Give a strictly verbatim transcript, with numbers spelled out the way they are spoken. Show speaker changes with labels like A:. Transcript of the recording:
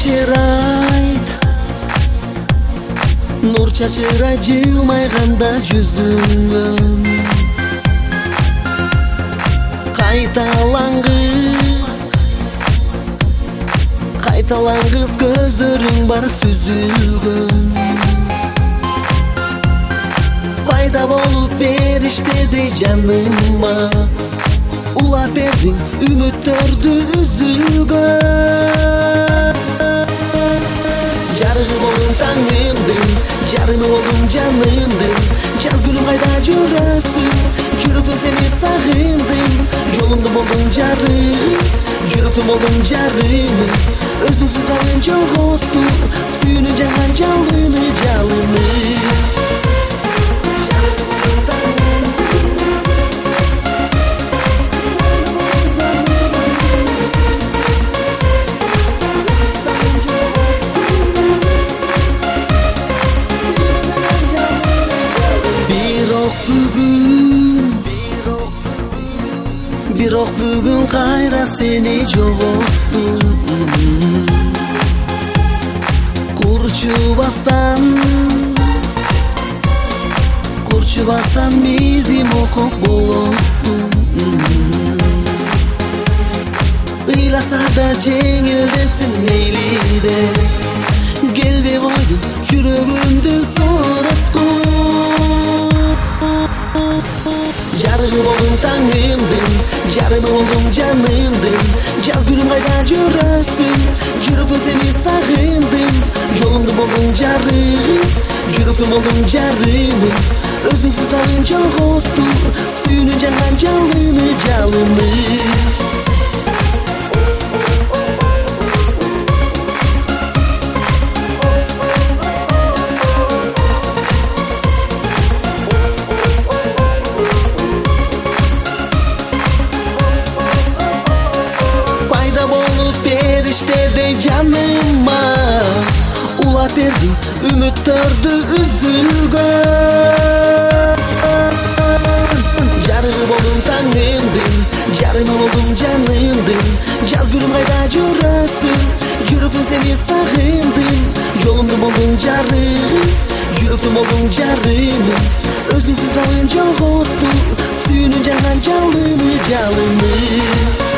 A: чачырайт, нур чачырайт жылмайганда жүзүңөн. Кайталаңгыз, кайталаңгыз, көздөрүң бар сүзүлгөн. Пайда болуп периштедей жаныма, улап бердиң үмүттөрдү үзүлгөн. Жарыгы болдуң таңымдын, жарымы болдуң жанымдын. Жаз күнүм кайда жүрөсүң, жүрөктөн сени сагындым. Жолумду болдуң жарым, жүрөктөн болдуң жарым. Өзүңсүз калган жоготту, сүйүүнү жанган жалыны, жалыны. Бирок бүгүн кайра сени жоготтум. Курчубастан, курчубастан мизим окуп болоттум. Ыйласа да жеңилдесин мейлиде, келбей койду жүрөгүмдү сороткун. Жарыгы болдуң таңымдын, жарымы болдуң жанымдын. Жаз күнүм кайда жүрөсүң, жүрөктөн сени сагындым. Жолумду болдуң жарым, жүрөктөн болдуң жарым. Өзүңсүз калган жоготту, сүйүүнү жанган жалыны, жалыны. Периштедей жаныма, улап бердиң үмүттөрдү үзүлгөн. Жарыгы болдуң таңымдын, жарымы болдуң жанымдын. Жаз күнүм кайда жүрөсүң, жүрөктөн сени сагындым. Жолумду болдуң жарым, жүрөктөн болдуң жарым. Өзүңсүз калган жоготту, сүйүүнү жанган жалыны, жалыны.